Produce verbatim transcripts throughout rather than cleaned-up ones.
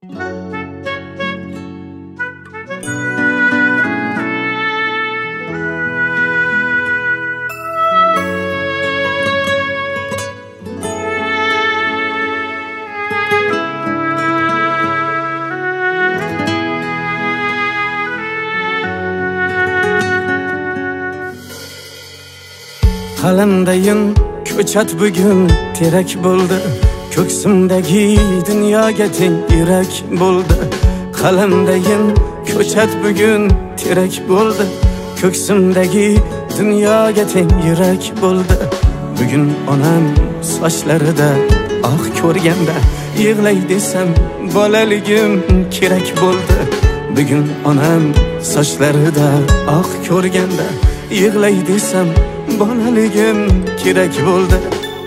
Qalamdayin ko'chat bugun terak bo'ldi, ko'ksimdagi dunyoga teng yurak bo'ldi. Qalamdayin ko'chat bugun terak bo'ldi, ko'ksimdagi dunyoga teng yurak bo'ldi. Bugun onam sochlarida oq ko'rganda yig'lay desam bolaligim kerak bo'ldi. Bugun onam sochlarida oq ko'rganda yig'lay desam bolaligim kerak bo'ldi.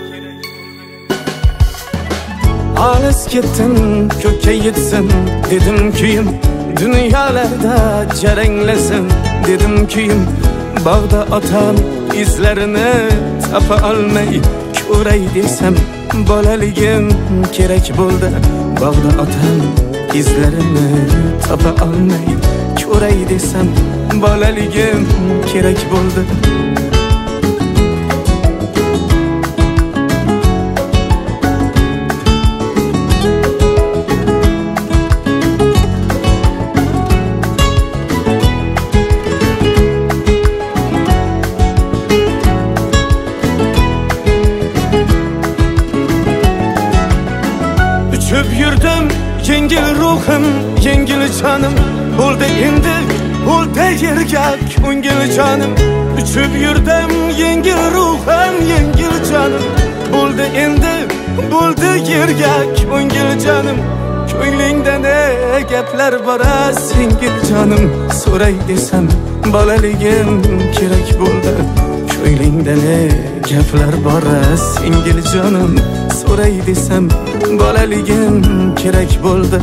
Olis ketdim ko'kka yetsin dedim kuyim, dunyolarda jaranglasin dedim kuyim. Bog'da otam izlarini topa olmay ko'ray desam bolaligim kerak bo'ldi. Bog'da otam izlarini topa olmay ko'ray desam bolaligim kerak bo'ldi. Uçup yurdim yengil ruhim, yengil canım bo'ldi endi, bo'ldi yerga ko'ngil jonim. Uçup yurdim yengil ruhim, yengil canım bo'ldi endi, bo'ldi yerga ko'ngil jonim. Ko'nglingda ne gaplar bor singil jonim, so'ray desam bolaligim kerak bo'ldi. Ko'nglingda ne gaplar bor singil jonim, so'ray desam bolaligim kerak bo'ldi.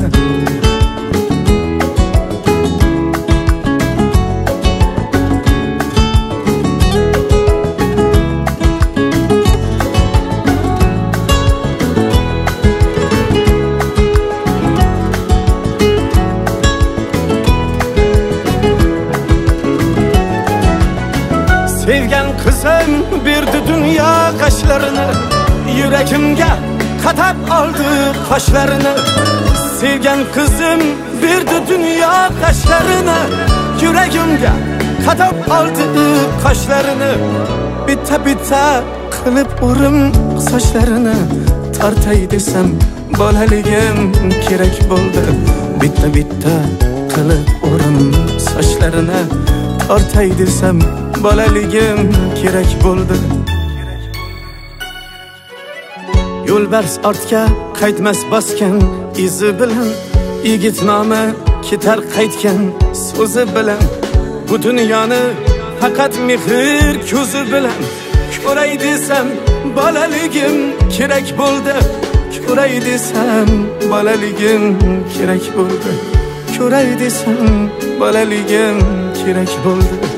Sevgan qizim berdi dunyo qashlarini, yuragimga qatab oldi qoshlarini. Sevgan qizim berdi dunyo qashlarini, yuragimga qatab oldi qoshlarini. Bitta bitta qilib urim sochlarini, tortay desam bolaligim kerak bo'ldi. Bitta bitta qilib urim sochlarini, tortay desam bolaligim kerak bo'ldi. Yo'lbars ortga qaytmas bosgan izi bilan, yigit nomi ketar qaytgan so'zi bilan. Bu dunyoni faqat mehr ko'zi bilan ko'ray desam bolaligim kerak bo'ldi. Ko'ray desam bolaligim kerak bo'ldi. Ko'ray desam bolaligim kerak bo'ldi.